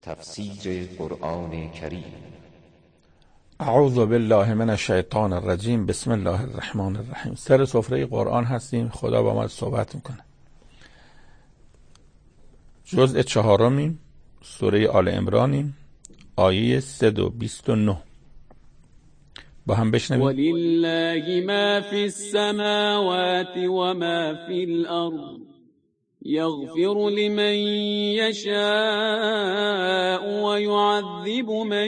تفسیر قرآن کریم. اعوذ بالله من الشیطان الرجیم. بسم الله الرحمن الرحیم. سر سفره قرآن هستیم. خدا با ما صحبت میکنه. جزء 4 سوره آل عمرانیم، آیه 129. با هم بشنویم. ولله ما فی السماوات و ما فی الارض یغفر لمن یشاء و یعذب من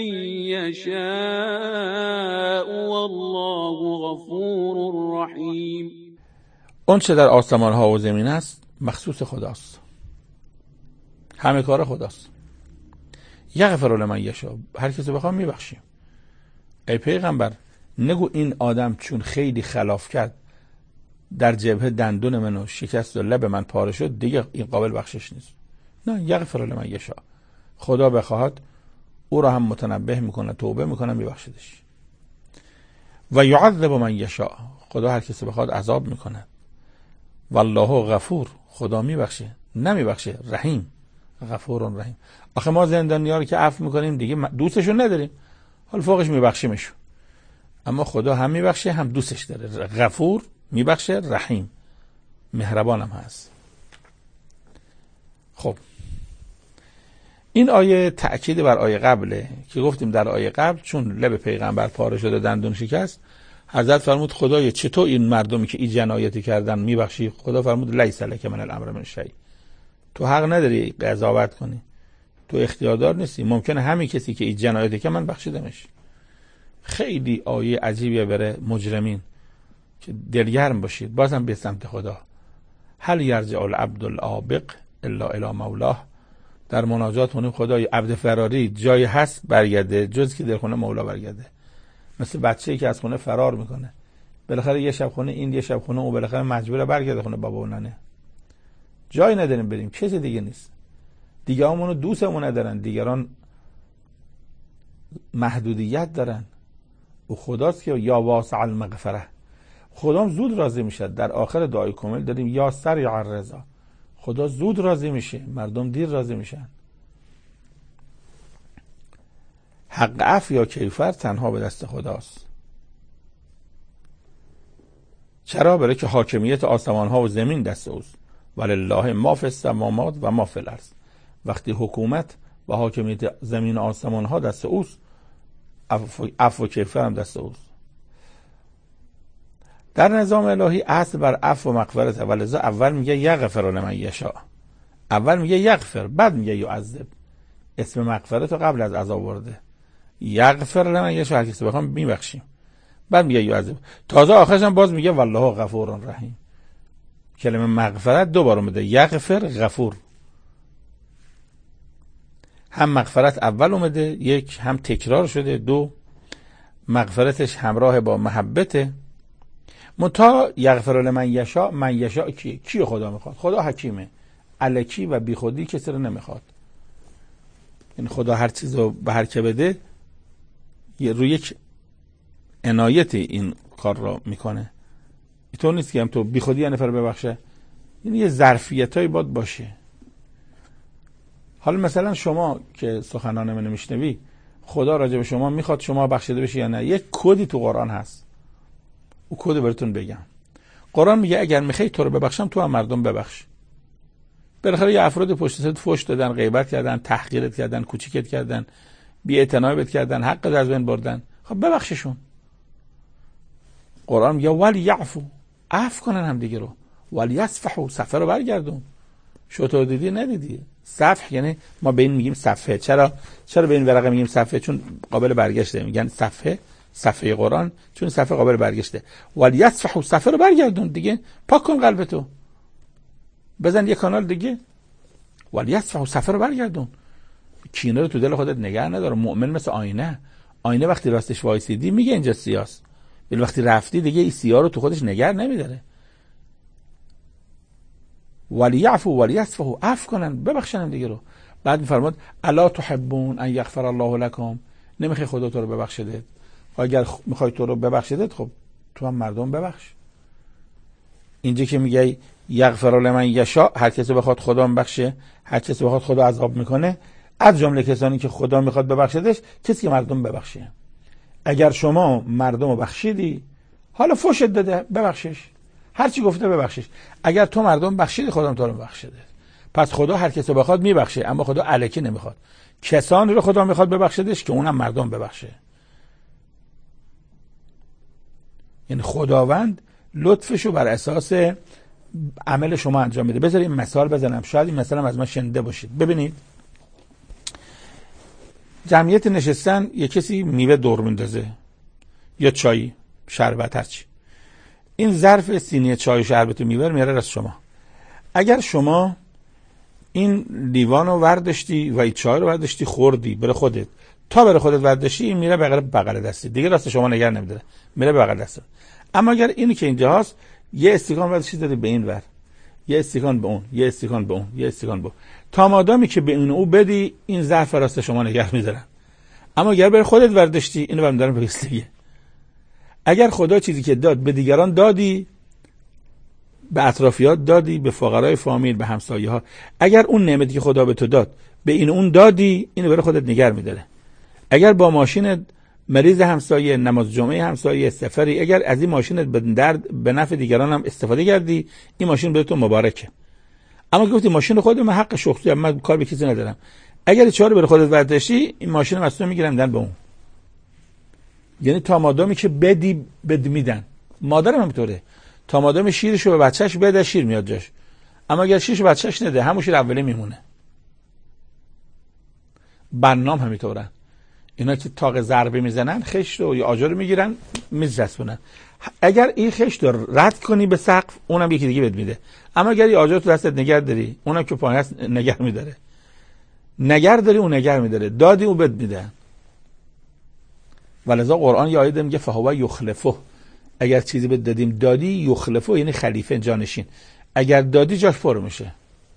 یشاء والله غفور رحیم. اون چه در آسمان ها و زمین است مخصوص خداست، همه کار خداست. یغفر لمن یشاء، هر کسی بخوام میبخشیم. ای پیغمبر نگو این آدم چون خیلی خلاف کرد در جبهه دندون منو شکست و لب من پاره شد دیگه این قابل بخشش نیست. نه، یغفر لمن یشاء، خدا بخواهد او را هم متنبه میکنه، توبه میکنه، میبخشدش. و یعذب من یشاء، خدا هر کسی بخواد عذاب میکنه. والله غفور، خدا میبخشه، نمیبخشه رحیم، غفور رحیم. آخه ما زندانی‌ها رو که عفو میکنیم دیگه دوستشون نداریم، حال فوقش میبخشیمشون. اما خدا هم میبخشه هم دوستش داره. غفور میبخشه، رحیم مهربان هم هست. خب این آیه تأکید بر آیه قبله که گفتیم در آیه قبل چون لب پیغمبر پاره شده دندون شکست، حضرت فرمود خدایا چطور این مردمی که این جنایتی کردن میبخشی؟ خدا فرمود لیس لک من الامر من شیء، تو حق نداری قضاوت کنی، تو اختیاردار نیستی، ممکنه همین کسی که این جنایتی که من بخشیدمش. خیلی آیه عجیبیه برای مجرمین که دلگرم باشید. بازم به سمت خدا. هل یرجع العبد العابق الا الی مولاه. در مناجات مونیم خدای عبد فراری جایی هست برگرده جز که در خونه مولا برگرده. مثل بچه‌ای که از خونه فرار میکنه، بالاخره یه شب خونه این، یه شب خونه او، بالاخره مجبوره برگرده خونه بابا و ننه. جایی نداریم بریم، کسی دیگه نیست. دیگه همونو دوستمون ندارن، دیگران محدودیت دارن. و خداست که یا واسع المغفره، خدا زود راضی میشه. در آخر دعای کامل داریم یا سریع الرضا، خدا زود راضی میشه، مردم دیر راضی میشن. حق عفو یا کیفر تنها به دست خداست. چرا؟ برای که حاکمیت آسمان ها و زمین دست اوست. ولله ما فی السماوات و ما فی الارض. وقتی حکومت و حاکمیت زمین و آسمان ها دست اوست، عفو و کیفر هم دست اوست. در نظام الهی اصل بر عفو و مغفرت، ولذا اول میگه یغفر لمن یشاء، اول میگه یغفر، بعد میگه یعذب. اسم مغفرت رو قبل از عذاب ورده. یغفر لمن یشاء، هر کسی بخوام میبخشیم، بعد میگه یعذب. تازه آخرش هم باز میگه والله غفور رحیم. کلمه مغفرت دوباره اومده، یغفر، غفور. هم مغفرت اول اومده، یک، هم تکرار شده، دو، مغفرتش همراه با محبته. متا یغفر لمن یشاء، من یشاء کی خدا میخواد؟ خدا حکیمه، الکی و بی خودی کسی رو نمیخواد. یعنی خدا هر چیز رو به هر که بده روی یک عنایت این کار رو میکنه. اینطور نیست که هم تو بی خودی یه نفر ببخشه. یعنی یه ظرفیتایی باید باشه. حالا مثلا شما که سخنان منو میشنوی، خدا راجع به شما میخواد شما بخشیده بشی یا نه؟ یک کدی تو قرآن هست، او کد براتون بگم. قرآن میگه اگر میخوای تو رو ببخشم تو هم مردم ببخش. بالاخره یه افراد پشت سرت فحش دادن، غیبت کردن، تحقیرت کردن، کوچیکت کردن، بی‌اعتنایت کردن، حقت از بین بردن، خب ببخششون. قرآن میگه ولیعفو، عفو کنن هم دیگه رو. ولیصفحوا، صفحه رو برگردون. شطور دیدی ندیدی؟ صفح یعنی ما به این میگیم صفحه. چرا به این ورقه میگیم صفحه؟ چون قابل برگشته. میگن صفحه قرآن چون صفحه قابل برگشته. ولیصفحوا، صفحه رو برگردون دیگه، پاک کن قلبتو، بزن یه کانال دیگه. ولیصفحوا، صفحه رو برگردون. کینه رو تو دل خودت نگه ندار. مؤمن مثل آینه وقتی راستش وایسیدی میگه اینجا سیاست، ولی وقتی رفتی دیگه این سیاه رو تو خودش نگه نمیداره. ولیعفو ولیصفحوا، عفو کنن، ببخشن دیگه رو. بعد میفرماد الا تحبون ان یغفر الله لكم، نمیخوای خدا تو رو ببخشیدت؟ اگر میخوای تو رو ببخشیدت، خب تو هم مردم ببخش. اینجا که میگه یغفر لمن یشاء، هر کسی بخواد خدا ببخشه، هر کسی بخواد خدا عذاب میکنه، از جمله کسانی که خدا میخواد ببخشدش کسی که مردم ببخشه. اگر شما مردم رو بخشیدی، حالا فوشت داده ببخشش، هر چی گفته ببخشش. اگر تو مردم بخشیدی، خدا هم تو رو بخشیده. پس خدا هر کسی رو بخواد میبخشه، اما خدا الکی نمیخواد. کسانی رو خدا میخواد ببخشدش که اونم مردم ببخشه. یعنی خداوند لطفشو بر اساس عمل شما انجام میده. بذارید این مثال بزنم، شاید این مثلا از من شنیده باشید. ببینید جمعیت نشستن، یه کسی میوه دور میندازه یا چای، شربت، هرچی. این ظرف سینی چای و شربت و میوه میاره از شما. اگر شما این لیوان رو ورداشتی و این چای رو ورداشتی خوردی، بره خودت، تا بره خودت ورداشتی، این میره بغل دستی دیگه، راست شما نگه نمیداره، میره بغل دست. اما اگر اینی که اینجا هست یه استکان ورداشتی دادی به این ور، یه استکان به اون، یه استکان به اون، یه استکان به اون، تا مادامی که به این او بدی، این ظرف راست شما نگه میدارن. اما اگر بره خودت ورداشتی، اینو برمی‌دارن به وسیله. اگر خدا چیزی که داد به دیگران دادی، به اطرافیات دادی، به فقرای فامیل، به همسایه ها، اگر اون نعمتی که خدا به تو داد به این اون دادی، اینو برای خودت نگه می‌داره. اگر با ماشین مریض همسایه، نماز جمعه همسایه، سفری، اگر از این ماشینت به نفع دیگران هم استفاده کردی، این ماشین به تو مبارکه. اما گفتی ماشین خودت، من حق شخصی، من کار به کسی ندارم، اگر چهار بر خودت ورداشتی، این ماشین رو از تو میگیرن میدن به اون. یعنی تا مادامی که بدی بد میدن. مادرم هم اینطوره، تا مادام شیرشو به بچهش بده، شیر میاد جاش. اما اگر شیرشو بچهش نده، همون شیر اولی میمونه. بنام همینطورن، اینا که تاق ضربه میزنن، خشت و یا آجر میگیرن میچسبونن. اگر این خشت رو رد کنی به سقف، اونم یکی دیگه بد میده. اما اگر این آجر تو دستت نگه داری، اونم که پایین هست نگه میداره. نگه داری اون نگه میداره، دادی اون بد میده. ولذا قرآن یه آیه میگه فهو یخلفه، اگر چیزی بهت دادیم دادی، یخلفه یعنی خلیفه، جانشین. اگر دادی جاش پر میشه،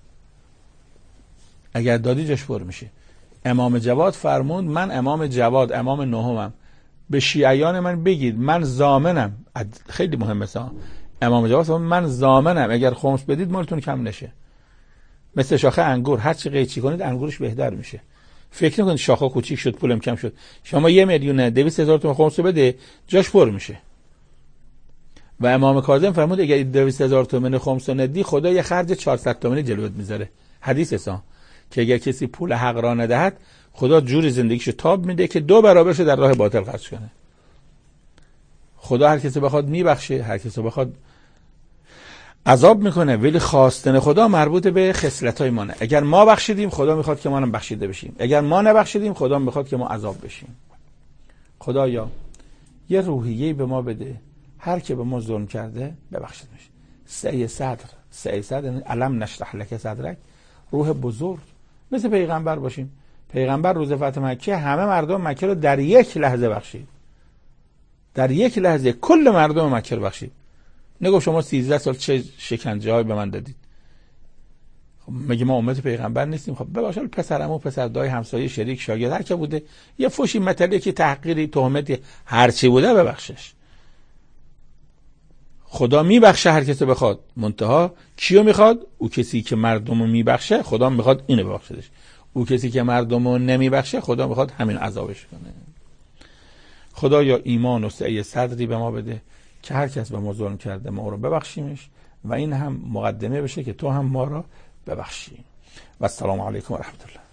اگر دادی جاش پر میشه. امام جواد فرمود من امام جواد، امام نهمم، به شیعیان من بگید من ضامنم، خیلی مهمه سا. امام جواد فرمود من ضامنم اگر خمس بدید مالتون کم نشه. مثل شاخه انگور، هر چی قیچی کنید انگورش بهتر میشه. فکر نکنید شاخه کوچیک شد پولم کم شد. شما 1,200,000 تومان خمس بده، جاش پر میشه. و امام کاظم فرمود اگر 200,000 تومان خمس ندی، خدا یه خرج 400 تومانی جلوت میذاره. حدیث سا که اگر کسی پول حق را ندهد، خدا جوری زندگیشو تاب میده که 2 برابرشو در راه باطل خرج کنه. خدا هر کسی بخواد میبخشه، هر کسی بخواد عذاب میکنه، ولی خواستن خدا مربوط به خصلتای مانه. اگر ما بخشیدیم، خدا میخواد که ما هم بخشیده بشیم. اگر ما نبخشیدیم، خدا میخواد که ما عذاب بشیم. خدایا یه روحیه‌ای به ما بده، هر که به ما ظلم کرده ببخشید میشه. سعی صدر علم نشرح لک صدرک، روح بزرگ، مثل پیغمبر باشیم. پیغمبر روز فتح مکه همه مردم مکه رو در یک لحظه بخشید. در یک لحظه کل مردم مکه رو بخشید. نگو شما 13 سال چه شکنجه های به من دادید. خب مگه ما امت پیغمبر نیستیم؟ خب ببخشید پسرمو، پسر دای، همسایه، شریک، شاگرد، هر که بوده یه فوشی مطلقی که تحقیری، تهمتی، هر چی بوده ببخشش. خدا میبخشه هر کسی بخواد. منتها کیو میخواد؟ او کسی که مردمو میبخشه، خدا میخواد اینو ببخشدش. او کسی که مردمو نمیبخشه، خدا میخواد همین عذابش کنه. خدا یا ایمان و سعی صدری به ما بده که هر کس به ما ظلم کرده ما رو ببخشیمش و این هم مقدمه بشه که تو هم ما رو ببخشی. و السلام علیکم و رحمت الله.